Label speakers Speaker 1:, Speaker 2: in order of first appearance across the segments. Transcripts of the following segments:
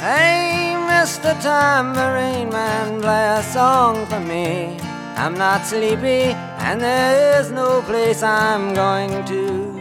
Speaker 1: Hey, Mr. Tambourine Man, play a song for me. I'm not sleepy, and there is no place I'm going to.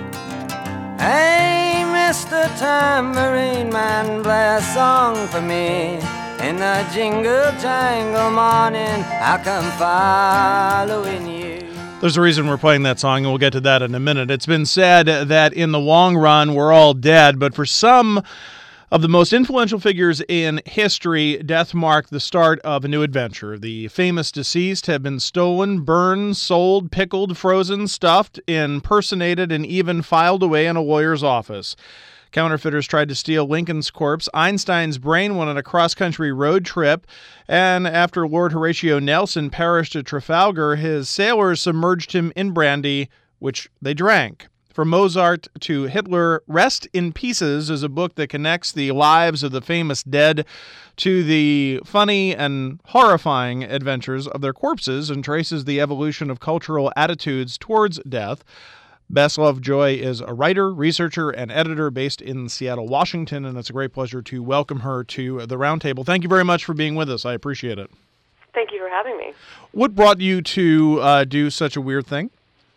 Speaker 1: Hey, Mr. Tambourine Man, play a song for me. In the jingle jangle morning, I'll come following you.
Speaker 2: There's a reason we're playing that song, and we'll get to that in a minute. It's been said that in the long run, we're all dead, but for some of the most influential figures in history, death marked the start of a new adventure. The famous deceased have been stolen, burned, sold, pickled, frozen, stuffed, impersonated, and even filed away in a lawyer's office. Counterfeiters tried to steal Lincoln's corpse. Einstein's brain went on a cross-country road trip. And after Lord Horatio Nelson perished at Trafalgar, his sailors submerged him in brandy, which they drank. From Mozart to Hitler, Rest in Pieces is a book that connects the lives of the famous dead to the funny and horrifying adventures of their corpses and traces the evolution of cultural attitudes towards death. Bess Lovejoy is a writer, researcher, and editor based in Seattle, Washington, and it's a great pleasure to welcome her to the Roundtable. Thank you very much for being with us. I appreciate it.
Speaker 3: Thank you for having me.
Speaker 2: What brought you to do such a weird thing?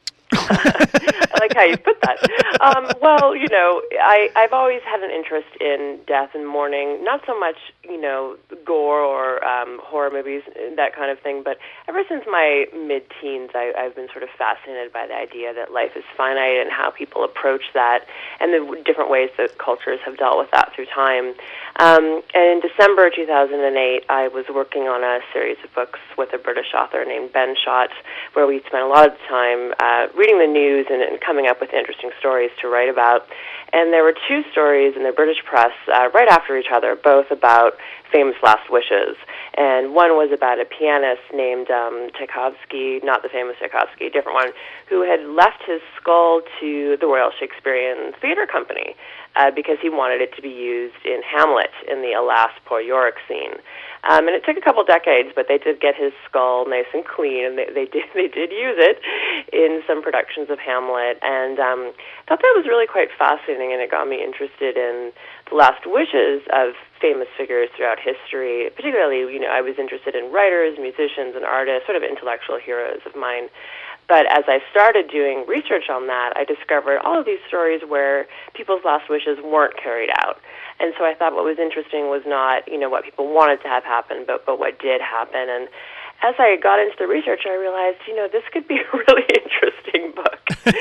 Speaker 3: I like how you put that. Well, I've always had an interest in death and mourning, not so much, gore or horror movies, that kind of thing, but ever since my mid-teens, I've been sort of fascinated by the idea that life is finite and how people approach that and the different ways that cultures have dealt with that through time. And in December 2008, I was working on a series of books with a British author named Ben Schott, where we spent a lot of time reading the news and coming up with interesting stories to write about. And there were two stories in the British press right after each other, both about famous last wishes. And one was about a pianist named Tchaikovsky, not the famous Tchaikovsky, a different one, who had left his skull to the Royal Shakespearean Theatre Company because he wanted it to be used in Hamlet in the Alas, Poor Yorick scene. And it took a couple decades, but they did get his skull nice and clean, and they did use it in some productions of Hamlet. And I thought that was really quite fascinating, and it got me interested in the last wishes of famous figures throughout history. Particularly, I was interested in writers, musicians, and artists, sort of intellectual heroes of mine. But as I started doing research on that, I discovered all of these stories where people's last wishes weren't carried out. And so I thought what was interesting was not, what people wanted to have happen, but what did happen. And as I got into the research, I realized, this could be a really interesting book.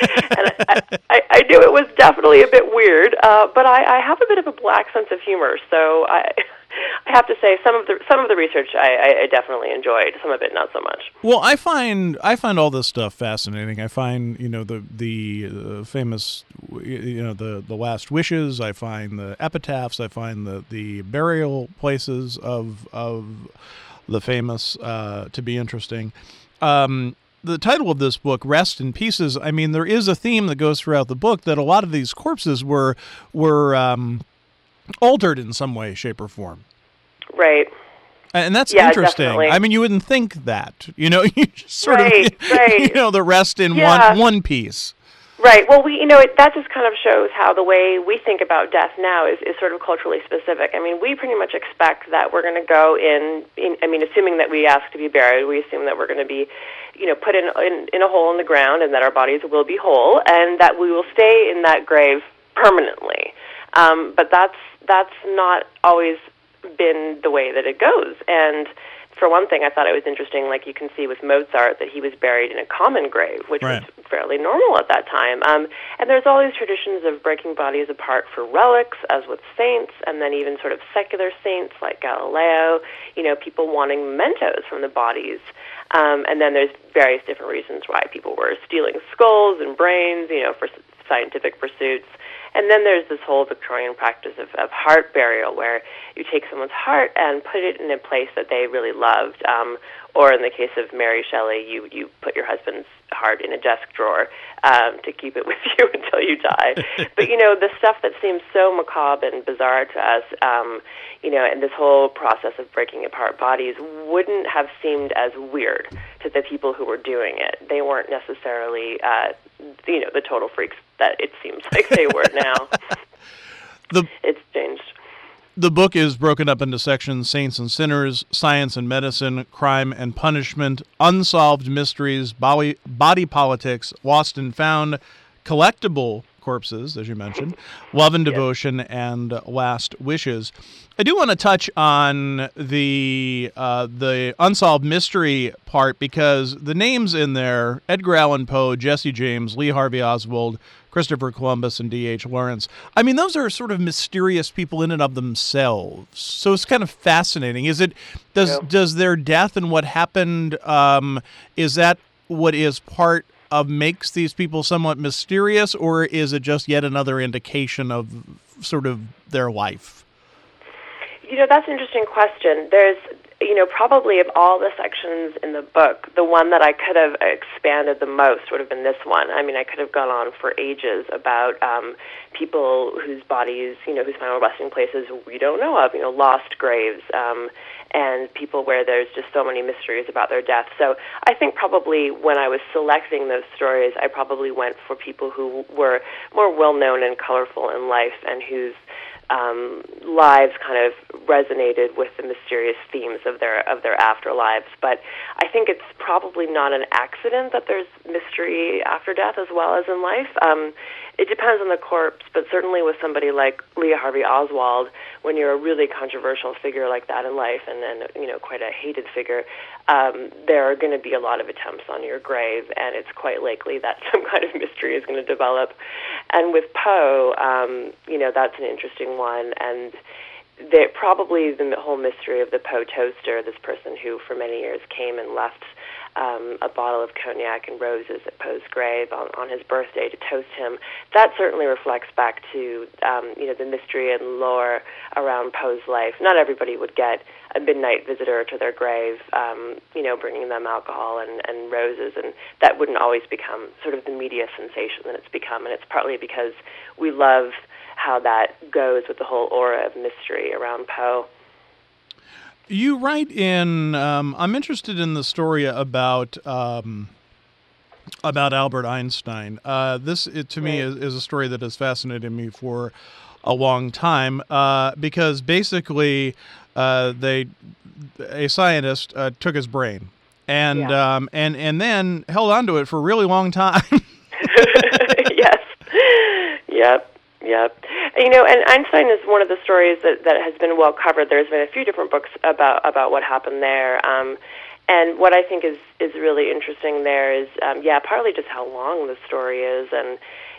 Speaker 3: And I knew it was definitely a bit weird, but I have a bit of a black sense of humor. So I have to say, some of the research I definitely enjoyed. Some of it not so much.
Speaker 2: Well, I find all this stuff fascinating. I find the famous the last wishes. I find the epitaphs. I find the burial places of the famous to be interesting. The title of this book, Rest in Pieces. I mean, there is a theme that goes throughout the book that a lot of these corpses were altered in some way, shape, or form.
Speaker 3: Right.
Speaker 2: And that's interesting.
Speaker 3: Definitely.
Speaker 2: I mean, you wouldn't think that. You just sort
Speaker 3: right.
Speaker 2: of, the rest in one piece.
Speaker 3: Right. Well, that just kind of shows how the way we think about death now is sort of culturally specific. I mean, we pretty much expect that we're going to go assuming that we ask to be buried, we assume that we're going to be, put in a hole in the ground and that our bodies will be whole and that we will stay in that grave permanently. But that's not always been the way that it goes. And for one thing, I thought it was interesting, like you can see with Mozart, that he was buried in a common grave, which was fairly normal at that time. And there's all these traditions of breaking bodies apart for relics, as with saints, and then even sort of secular saints like Galileo, people wanting mementos from the bodies. And then there's various different reasons why people were stealing skulls and brains, for scientific pursuits. And then there's this whole Victorian practice of heart burial, where you take someone's heart and put it in a place that they really loved. Or in the case of Mary Shelley, you put your husband's heart in a desk drawer to keep it with you until you die. But, the stuff that seems so macabre and bizarre to us, and this whole process of breaking apart bodies wouldn't have seemed as weird to the people who were doing it. They weren't necessarily, the total freaks that it seems like they were now. It's changed.
Speaker 2: The book is broken up into sections: Saints and Sinners, Science and Medicine, Crime and Punishment, Unsolved Mysteries, Body Politics, Lost and Found, Collectible Corpses, as you mentioned, Love and Devotion, and Last Wishes. I do want to touch on the unsolved mystery part, because the names in there: Edgar Allan Poe, Jesse James, Lee Harvey Oswald, Christopher Columbus, and D.H. Lawrence. I mean, those are sort of mysterious people in and of themselves. So it's kind of fascinating. Does their death and what happened, is that what is part of makes these people somewhat mysterious, or is it just yet another indication of sort of their life?
Speaker 3: That's an interesting question. There's, probably of all the sections in the book, the one that I could have expanded the most would have been this one. I mean, I could have gone on for ages about people whose bodies, whose final resting places we don't know of, lost graves, and people where there's just so many mysteries about their death. So I think probably when I was selecting those stories, I probably went for people who were more well-known and colorful in life, and whose lives kind of resonated with the mysterious themes of their afterlives. But I think it's probably not an accident that there's mystery after death as well as in life. It depends on the corpse, but certainly with somebody like Lee Harvey Oswald, when you're a really controversial figure like that in life, and quite a hated figure, there are going to be a lot of attempts on your grave, and it's quite likely that some kind of mystery is going to develop. And with Poe, that's an interesting one, and probably the whole mystery of the Poe toaster, this person who for many years came and left a bottle of cognac and roses at Poe's grave on his birthday to toast him, that certainly reflects back to the mystery and lore around Poe's life. Not everybody would get a midnight visitor to their grave, bringing them alcohol and roses, and that wouldn't always become sort of the media sensation that it's become, and it's partly because we love how that goes with the whole aura of mystery around Poe.
Speaker 2: You write in, I'm interested in the story about Albert Einstein. This, to me, is a story that has fascinated me for a long time, because basically a scientist took his brain and then held onto it for a really long time.
Speaker 3: Yes. Yep. And Einstein is one of the stories that has been well covered. There's been a few different books about what happened there. And what I think is really interesting there is, partly just how long the story is. And,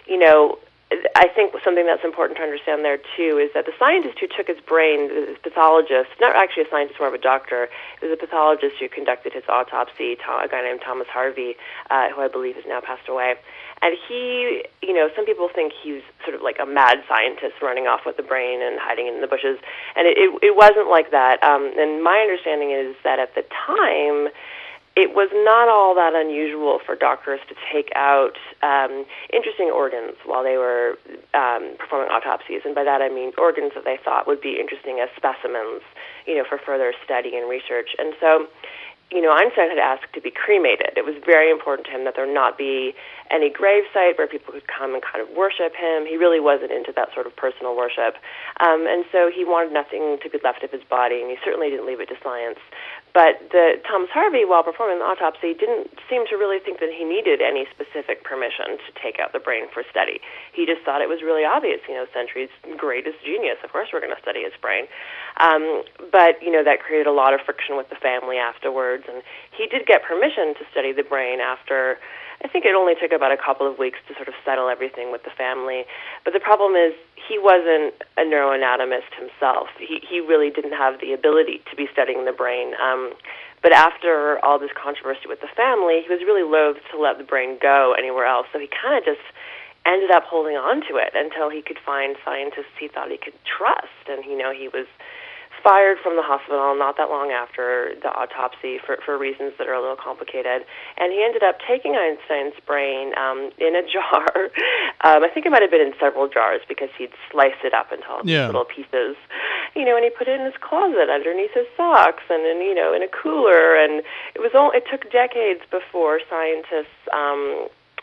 Speaker 3: I think something that's important to understand there, too, is that the scientist who took his brain, the pathologist, not actually a scientist, more of a doctor, it was a pathologist who conducted his autopsy, a guy named Thomas Harvey, who I believe has now passed away. And he, some people think he's sort of like a mad scientist running off with the brain and hiding in the bushes. And it wasn't like that. And my understanding is that at the time, it was not all that unusual for doctors to take out interesting organs while they were performing autopsies. And by that I mean organs that they thought would be interesting as specimens, for further study and research. And so, Einstein had asked to be cremated. It was very important to him that there not be any gravesite where people could come and kind of worship him. He really wasn't into that sort of personal worship. And so he wanted nothing to be left of his body, and he certainly didn't leave it to science. But Thomas Harvey, while performing the autopsy, didn't seem to really think that he needed any specific permission to take out the brain for study. He just thought it was really obvious, Century's greatest genius. Of course we're going to study his brain. But that created a lot of friction with the family afterwards, and he did get permission to study the brain after, I think it only took about a couple of weeks to sort of settle everything with the family. But the problem is he wasn't a neuroanatomist himself. He really didn't have the ability to be studying the brain. But after all this controversy with the family, he was really loath to let the brain go anywhere else. So he kind of just ended up holding on to it until he could find scientists he thought he could trust. And, he was fired from the hospital not that long after the autopsy for reasons that are a little complicated. And he ended up taking Einstein's brain in a jar. I think it might have been in several jars because he'd sliced it up into all these little pieces. And he put it in his closet underneath his socks and in a cooler. And it took decades before scientists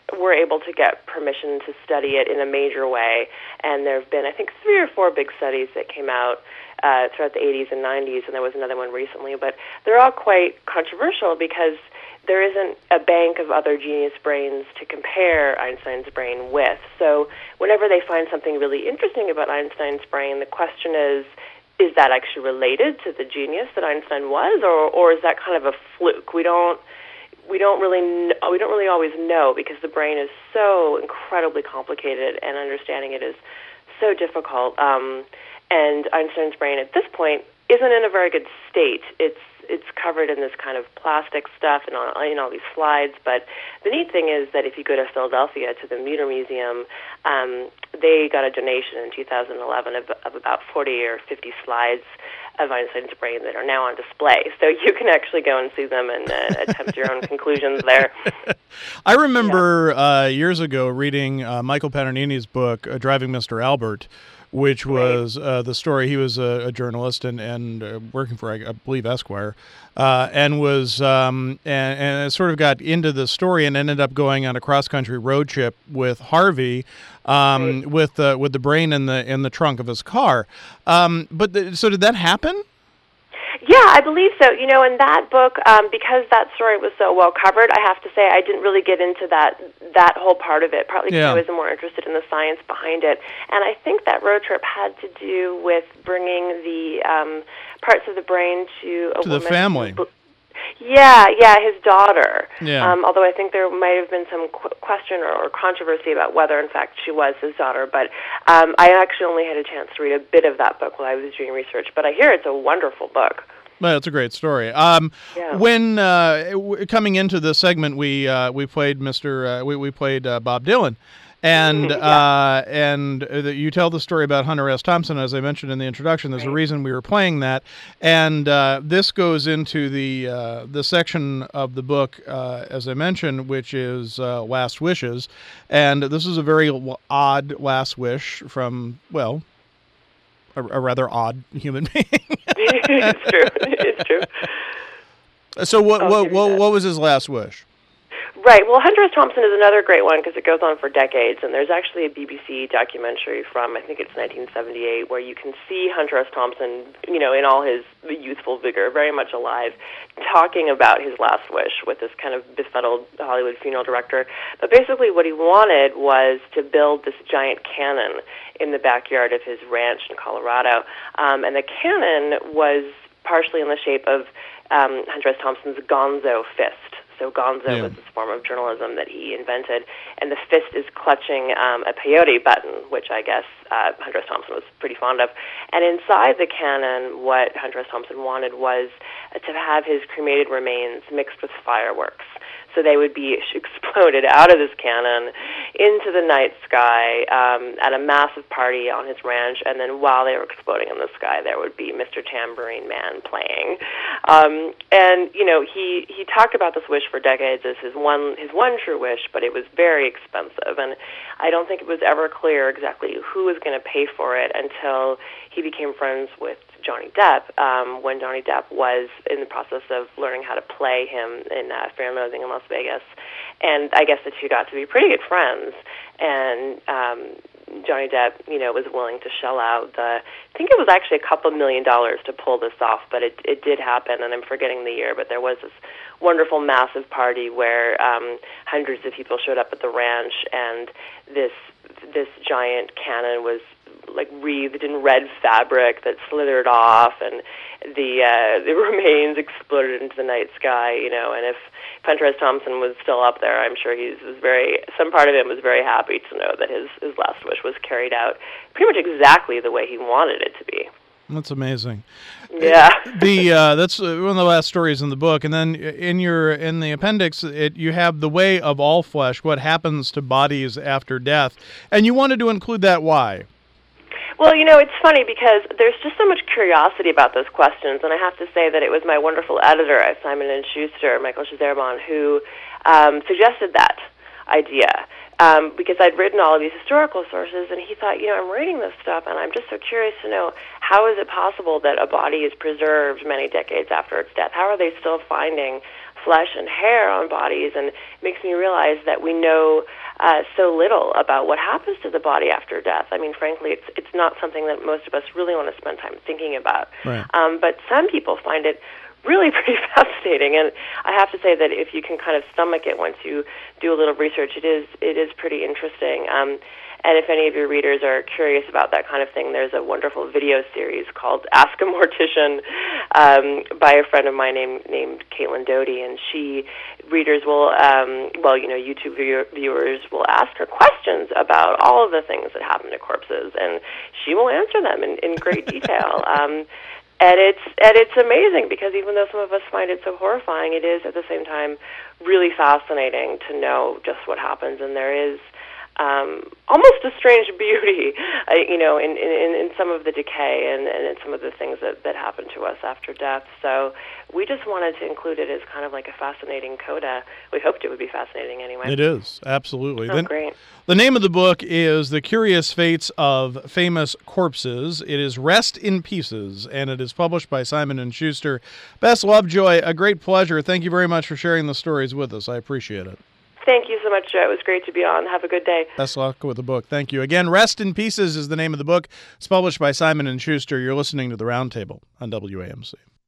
Speaker 3: were able to get permission to study it in a major way. And there have been, I think, 3 or 4 big studies that came out throughout the 80s and 90s, and there was another one recently. But they're all quite controversial because there isn't a bank of other genius brains to compare Einstein's brain with. So whenever they find something really interesting about Einstein's brain, the question is that actually related to the genius that Einstein was, or is that kind of a fluke? We don't really always know, because the brain is so incredibly complicated and understanding it is so difficult. And Einstein's brain at this point isn't in a very good state. It's covered in this kind of plastic stuff and in all these slides. But the neat thing is that if you go to Philadelphia to the Mutter Museum, they got a donation in 2011 of about 40 or 50 slides of Einstein's brain that are now on display. So you can actually go and see them and attempt your own conclusions there.
Speaker 2: I remember years ago reading Michael Paganini's book, Driving Mr. Albert, which was the story. He was a journalist and working for, I believe, Esquire, and was and sort of got into the story and ended up going on a cross-country road trip with Harvey, with the brain in the trunk of his car. So did that happen?
Speaker 3: Yeah, I believe so. You know, in that book, because that story was so well covered, I have to say I didn't really get into that whole part of it, partly because I was more interested in the science behind it. And I think that road trip had to do with bringing the parts of the brain to a woman.
Speaker 2: The family.
Speaker 3: Yeah, his daughter.
Speaker 2: Yeah.
Speaker 3: Although I think there might have been some question or controversy about whether, in fact, she was his daughter. But I actually only had a chance to read a bit of that book while I was doing research. But I hear it's a wonderful book.
Speaker 2: Well, it's a great story. When coming into the segment, we played we played Bob Dylan. And you tell the story about Hunter S. Thompson, as I mentioned in the introduction. There's a reason we were playing that, and this goes into the section of the book, as I mentioned, which is Last Wishes, and this is a very odd last wish from, well, a rather odd human being.
Speaker 3: It's true. It's true.
Speaker 2: So what was his last wish?
Speaker 3: Right. Well, Hunter S. Thompson is another great one because it goes on for decades, and there's actually a BBC documentary from, I think it's 1978, where you can see Hunter S. Thompson, you know, in all his youthful vigor, very much alive, talking about his last wish with this kind of befuddled Hollywood funeral director. But basically what he wanted was to build this giant cannon in the backyard of his ranch in Colorado, and the cannon was partially in the shape of Hunter S. Thompson's gonzo fist. So gonzo was this form of journalism that he invented, and the fist is clutching a peyote button, which I guess Hunter S. Thompson was pretty fond of. And inside the cannon, what Hunter S. Thompson wanted was to have his cremated remains mixed with fireworks. So they would be exploded out of this cannon into the night sky at a massive party on his ranch, and then while they were exploding in the sky, there would be Mr. Tambourine Man playing. And you know, he talked about this wish for decades as his one true wish, but it was very expensive, and I don't think it was ever clear exactly who was going to pay for it until he became friends with Johnny Depp, when Johnny Depp was in the process of learning how to play him in Fear and Loathing in Las Vegas. And I guess the two got to be pretty good friends. And Johnny Depp, you know, was willing to shell out I think it was actually a couple $1 million to pull this off, but it did happen, and I'm forgetting the year, but there was this wonderful massive party where hundreds of people showed up at the ranch, and this giant cannon was like wreathed in red fabric that slithered off, and the remains exploded into the night sky, you know. And if Hunter S. Thompson was still up there, I'm sure some part of him was very happy to know that his last wish was carried out pretty much exactly the way he wanted it to be.
Speaker 2: That's amazing.
Speaker 3: Yeah.
Speaker 2: That's one of the last stories in the book, and then in the appendix, you have the way of all flesh, what happens to bodies after death, and you wanted to include that. Why?
Speaker 3: Well, you know, it's funny because there's just so much curiosity about those questions, and I have to say that it was my wonderful editor at Simon & Schuster, Michael Schezerbon, who suggested that idea. Because I'd written all of these historical sources, and he thought, you know, I'm reading this stuff, and I'm just so curious to know, how is it possible that a body is preserved many decades after its death? How are they still finding flesh and hair on bodies, and it makes me realize that we know so little about what happens to the body after death. I mean, frankly, it's not something that most of us really want to spend time thinking about.
Speaker 2: Right.
Speaker 3: But some people find it really pretty fascinating, and I have to say that if you can kind of stomach it once you do a little research, it is pretty interesting. And if any of your readers are curious about that kind of thing, there's a wonderful video series called Ask a Mortician by a friend of mine named Caitlin Doty, and readers will, YouTube viewers will ask her questions about all of the things that happen to corpses, and she will answer them in great detail. And it's amazing, because even though some of us find it so horrifying, it is at the same time really fascinating to know just what happens, and there is almost a strange beauty, in some of the decay and in some of the things that happen to us after death. So we just wanted to include it as kind of like a fascinating coda. We hoped it would be fascinating anyway.
Speaker 2: It is, absolutely.
Speaker 3: Oh, great.
Speaker 2: The name of the book is The Curious Fates of Famous Corpses. It is Rest in Pieces, and it is published by Simon & Schuster. Bess Lovejoy, a great pleasure. Thank you very much for sharing the stories with us. I appreciate it.
Speaker 3: Thank you so much, Joe. It was great to be on. Have a good day.
Speaker 2: Best luck with the book. Thank you. Again, Rest in Pieces is the name of the book. It's published by Simon & Schuster. You're listening to The Roundtable on WAMC.